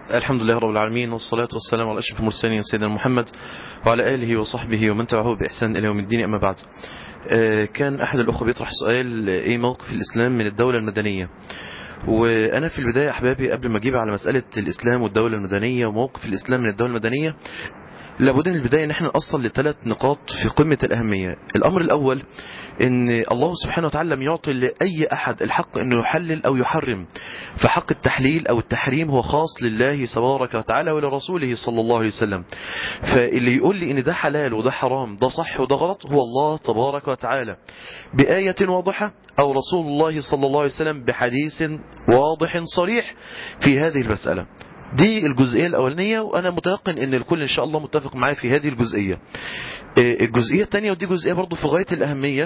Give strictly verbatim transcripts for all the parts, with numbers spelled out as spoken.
الحمد لله رب العالمين، والصلاة والسلام على أشرف المرسلين سيدنا محمد وعلى آله وصحبه ومن تبعه بإحسان إلى يوم الدين. أما بعد، كان أحد الأخوة بيطرح سؤال: إيه موقف الإسلام من الدولة المدنية؟ وأنا في البداية أحبابي قبل ما أجيب على مسألة الإسلام والدولة المدنية وموقف الإسلام من الدولة المدنية، لابد من البداية ان احنا نأصل لثلاث نقاط في قمة الأهمية. الأمر الأول ان الله سبحانه وتعالى لم يعطي لأي أحد الحق انه يحلل أو يحرم، فحق التحليل أو التحريم هو خاص لله تبارك وتعالى ولرسوله صلى الله عليه وسلم. فاللي يقول لي ان ده حلال وده حرام، ده صح وده غلط، هو الله تبارك وتعالى بآية واضحة أو رسول الله صلى الله عليه وسلم بحديث واضح صريح في هذه المسألة. دي الجزئية الأولانية، وأنا متيقن أن الكل إن شاء الله متفق معي في هذه الجزئية. الجزئية الثانية، ودي جزئية برضو في غاية الأهمية،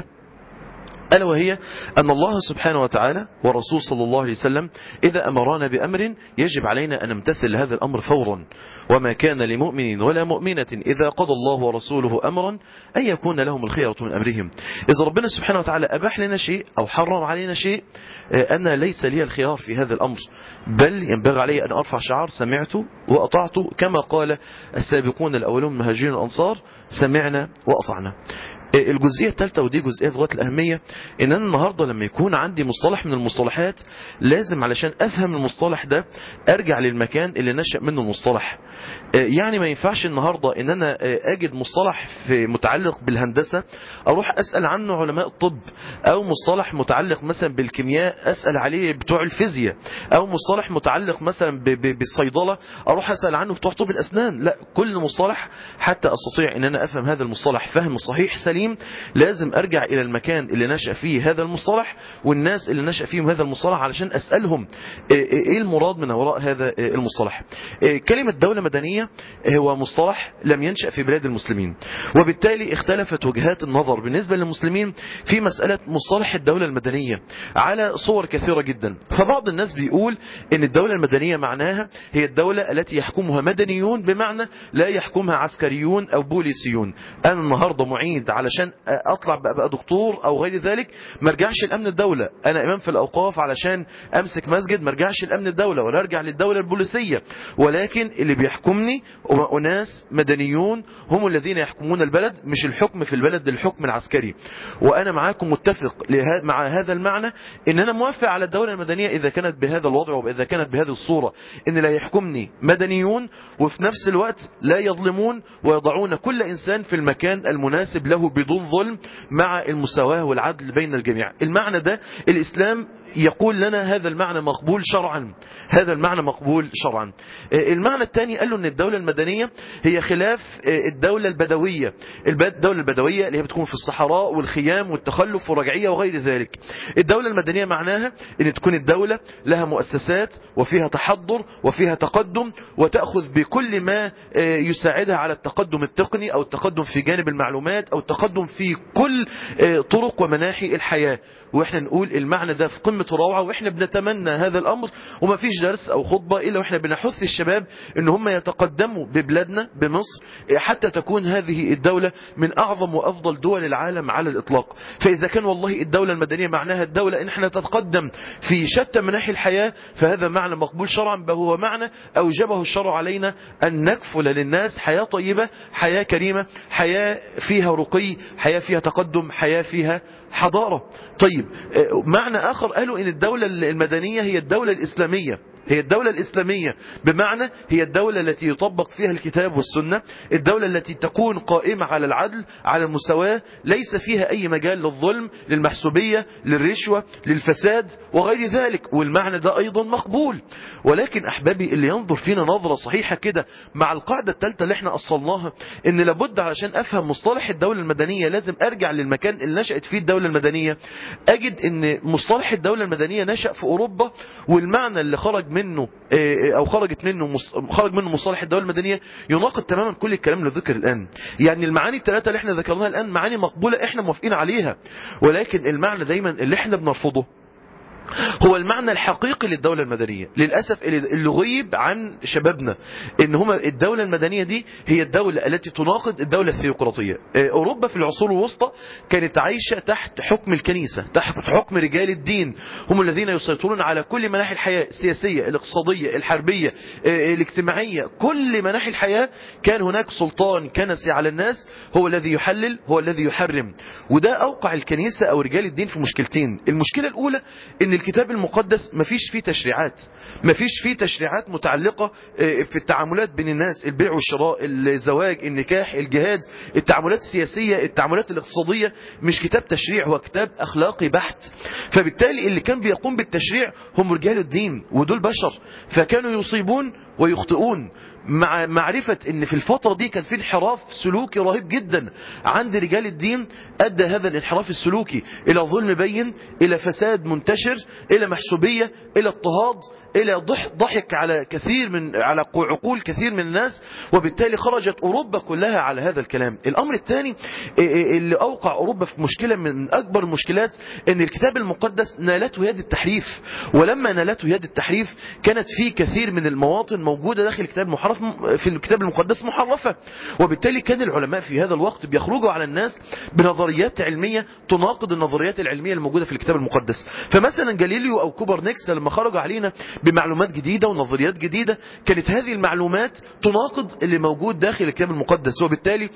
ألا وهي أن الله سبحانه وتعالى ورسول صلى الله عليه وسلم إذا أمرنا بأمر يجب علينا أن نمتثل هذا الأمر فورا، وما كان لمؤمن ولا مؤمنة إذا قضى الله ورسوله أمرا أن يكون لهم الخيرة من أمرهم. إذا ربنا سبحانه وتعالى أباح لنا شيء أو حرم علينا شيء، أنا ليس لي الخيار في هذا الأمر، بل ينبغي علي أن أرفع شعار سمعت وأطعت، كما قال السابقون الأولون من المهاجرين الأنصار: سمعنا وأطعنا. الجزئية الثالثة، ودي جزئية في غاية الأهمية، إن أنا النهاردة لما يكون عندي مصطلح من المصطلحات، لازم علشان أفهم المصطلح ده أرجع للمكان اللي نشأ منه المصطلح. يعني ما ينفعش النهاردة إن أنا أجد مصطلح في متعلق بالهندسة أروح أسأل عنه علماء الطب، أو مصطلح متعلق مثلا بالكيمياء أسأل عليه بتوع الفيزياء، أو مصطلح متعلق مثلا بالصيدلة أروح أسأل عنه بتوع طب الأسنان. لا، كل مصطلح حتى أستطيع إن أنا أفهم هذا المصطلح فهم صحيح سليم لازم أرجع إلى المكان اللي نشأ فيه هذا المصطلح والناس اللي نشأ فيهم هذا المصطلح علشان أسألهم إيه المراد من وراء هذا المصطلح. كلمة دولة مدنية هو مصطلح لم ينشأ في بلاد المسلمين، وبالتالي اختلفت وجهات النظر بالنسبة للمسلمين في مسألة مصطلح الدولة المدنية على صور كثيرة جدا. فبعض الناس بيقول إن الدولة المدنية معناها هي الدولة التي يحكمها مدنيون، بمعنى لا يحكمها عسكريون أو بوليسيون. أنا النهاردة معيد علشان اطلع بقى دكتور او غير ذلك ما ارجعش لامن الدوله. انا امام في الاوقاف علشان امسك مسجد ما ارجعش لامن الدوله ولا ارجع للدوله البوليسيه، ولكن اللي بيحكمني اناس مدنيون هم الذين يحكمون البلد، مش الحكم في البلد للحكم العسكري. وانا معاكم متفق مع هذا المعنى ان انا موافق على الدوله المدنيه اذا كانت بهذا الوضع واذا كانت بهذه الصوره، ان لا يحكمني مدنيون وفي نفس الوقت لا يظلمون ويضعون كل انسان في المكان المناسب له بدون ظلم، مع المساواة والعدل بين الجميع. المعنى ده الإسلام يقول لنا هذا المعنى مقبول شرعا، هذا المعنى مقبول شرعا. المعنى الثاني قال له ان الدولة المدنية هي خلاف الدولة البدوية. الدولة البدوية اللي هي بتكون في الصحراء والخيام والتخلف والرجعية وغير ذلك. الدولة المدنية معناها ان تكون الدولة لها مؤسسات وفيها تحضر وفيها تقدم، وتأخذ بكل ما يساعدها على التقدم التقني او التقدم في جانب المعلومات او التقدم في كل طرق ومناحي الحياة. واحنا نقول المعنى ده في قمة الروعة، واحنا بنتمنى هذا الامر، وما فيش درس او خطبة الا واحنا بنحث الشباب ان هم يتقدموا ببلادنا بمصر حتى تكون هذه الدولة من اعظم وافضل دول العالم على الاطلاق. فاذا كان والله الدولة المدنية معناها الدولة ان احنا نتقدم في شتى مناحي الحياة، فهذا معنى مقبول شرعا، بل هو معنى اوجبه الشرع علينا ان نكفل للناس حياة طيبة، حياة كريمة، حياة فيها رقي، حياة فيها تقدم، حياة فيها حضارة. طيب، معنى آخر قالوا إن الدولة المدنية هي الدولة الإسلامية، هي الدولة الإسلامية بمعنى هي الدولة التي يطبق فيها الكتاب والسنة، الدولة التي تكون قائمة على العدل، على المساواة، ليس فيها أي مجال للظلم، للمحسوبية، للرشوة، للفساد وغير ذلك. والمعنى ده أيضا مقبول. ولكن أحبابي اللي ينظر فينا نظرة صحيحة كده مع القاعدة الثالثة اللي احنا أصلناها، إن لابد علشان أفهم مصطلح الدولة المدنية لازم أرجع للمكان اللي نشأت فيه الدولة المدنية، أجد إن مصطلح الدولة المدنية نشأ في أوروبا، والمعنى اللي خرج منه او خرجت منه خرج منه مصطلح الدولة المدنية يناقض تماما كل الكلام اللي ذكر الآن. يعني المعاني الثلاثة اللي احنا ذكرناها الآن معاني مقبولة احنا موافقين عليها، ولكن المعنى دايما اللي احنا بنرفضه هو المعنى الحقيقي للدولة المدنية. للأسف اللي غيب عن شبابنا ان هما الدولة المدنية دي هي الدولة التي تناقض الدولة الثيوقراطية. أوروبا في العصور الوسطى كانت عايشة تحت حكم الكنيسة، تحت حكم رجال الدين، هم الذين يسيطرون على كل مناحي الحياة السياسية، الاقتصادية، الحربية، الاجتماعية، كل مناحي الحياة. كان هناك سلطان كنسي على الناس هو الذي يحلل، هو الذي يحرم. وده أوقع الكنيسة أو رجال الدين في مشكلتين. المشكلة الأولى ان الكتاب المقدس مفيش فيه تشريعات، مفيش فيه تشريعات متعلقة في التعاملات بين الناس، البيع والشراء، الزواج، النكاح، الجهاد، التعاملات السياسية، التعاملات الاقتصادية. مش كتاب تشريع، هو كتاب أخلاقي بحت. فبالتالي اللي كان بيقوم بالتشريع هم رجال الدين، ودول بشر، فكانوا يصيبون ويخطئون. مع معرفة ان في الفترة دي كان في انحراف سلوكي رهيب جدا عند رجال الدين، ادى هذا الانحراف السلوكي الى ظلم بين، الى فساد منتشر، الى محسوبية، الى اضطهاد، الى ضحك على كثير من على عقول كثير من الناس. وبالتالي خرجت اوروبا كلها على هذا الكلام. الامر الثاني اللي اوقع اوروبا في مشكلة من اكبر المشكلات ان الكتاب المقدس نالته يد التحريف. ولما نالته يد التحريف كانت في كثير من المواطن موجودة داخل الكتاب المحرف في الكتاب المقدس محرفة. وبالتالي كان العلماء في هذا الوقت بيخرجوا على الناس بنظريات علمية تناقض النظريات العلمية الموجودة في الكتاب المقدس. فمثلا جاليليو او كوبرنيكس لما خرجوا علينا بمعلومات جديدة ونظريات جديدة، كانت هذه المعلومات تناقض اللي موجود داخل الكتاب المقدس. وبالتالي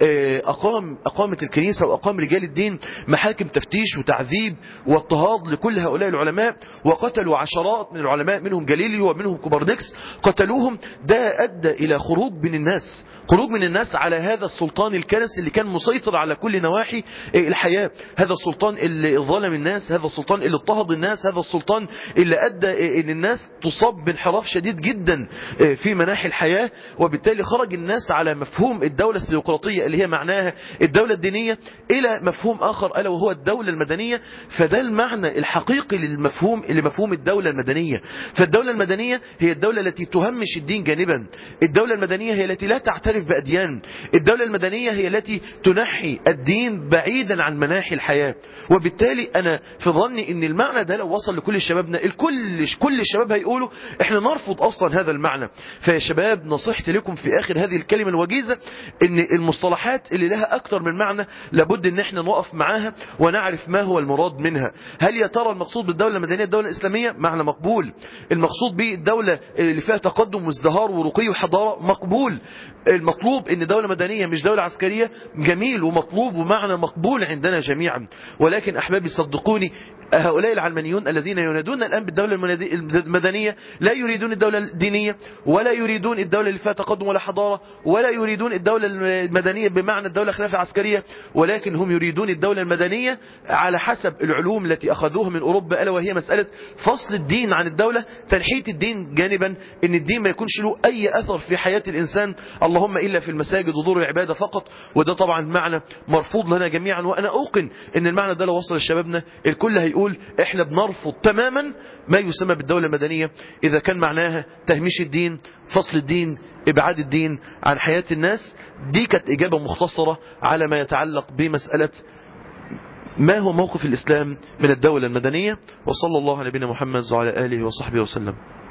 أقام أقامت الكنيسة وأقام رجال الدين محاكم تفتيش وتعذيب واضطهاد لكل هؤلاء العلماء، وقتلوا عشرات من العلماء منهم جاليليو ومنهم كوبرنيكس، قتلوهم. ده أدى إلى خروج من الناس، خروج من الناس على هذا السلطان الكنسي اللي كان مسيطر على كل نواحي الحياة. هذا السلطان اللي ظلم الناس، هذا السلطان اللي اضطهد الناس، هذا السلطان اللي أدى إن الناس تصاب بانحراف شديد جدا في مناحي الحياة. وبالتالي خرج الناس على مفهوم الدولة الثيوقراطية اللي هي معناها الدولة الدينية إلى مفهوم آخر ألا وهو الدولة المدنية. فده المعنى الحقيقي للمفهوم اللي مفهوم الدولة المدنية. فالدولة المدنية هي الدولة التي تهمش الدين جانبا، الدولة المدنية هي التي لا تعترف بأديان، الدولة المدنية هي التي تنحي الدين بعيدا عن مناحي الحياة. وبالتالي أنا في ظني أن المعنى ده لو وصل لكل شبابنا، الكل كل الشباب هيقولوا احنا نرفض أصلا هذا المعنى. فيا شباب نصيحتي لكم في آخر هذه الكلمة الوجيزة أن المصطلحات اللي لها أكثر من معنى لابد أن احنا نقف معاها ونعرف ما هو المراد منها. هل يا ترى المقصود بالدولة المدنية الدولة الإسلامية؟ معنى مقبول. المقصود به الدولة اللي فيها تقدم وازدهار ورقي وحضارة؟ مقبول. المطلوب ان دولة مدنية مش دولة عسكرية؟ جميل ومطلوب ومعنى مقبول عندنا جميعا. ولكن أحبابي صدقوني، هؤلاء العلمانيون الذين ينادون الآن بالدولة المدنية لا يريدون الدولة الدينية، ولا يريدون الدولة اللي فيها تقدم ولا حضارة، ولا يريدون الدولة المدنية بمعنى الدولة خلاف عسكرية، ولكن هم يريدون الدولة المدنية على حسب العلوم التي أخذوها من أوروبا، ألا وهي مسألة فصل الدين عن الدولة، تنحية الدين جانبا، إن الدين ما يكونش له أي أثر في حياة الإنسان اللهم إلا في المساجد ودور العبادة فقط. وده طبعا معنى مرفوض لنا جميعا. وأنا أوقن إن المعنى ده لو وصل لشبابنا الكل هيقول إحنا بنرفض تماما ما يسمى بالدولة المدنية إذا كان معناها تهميش الدين، فصل الدين، إبعاد الدين عن حياة الناس. دي كانت إجابة مختصرة على ما يتعلق بمسألة ما هو موقف الإسلام من الدولة المدنية. وصلى الله على نبينا محمد وعلى آله وصحبه وسلم.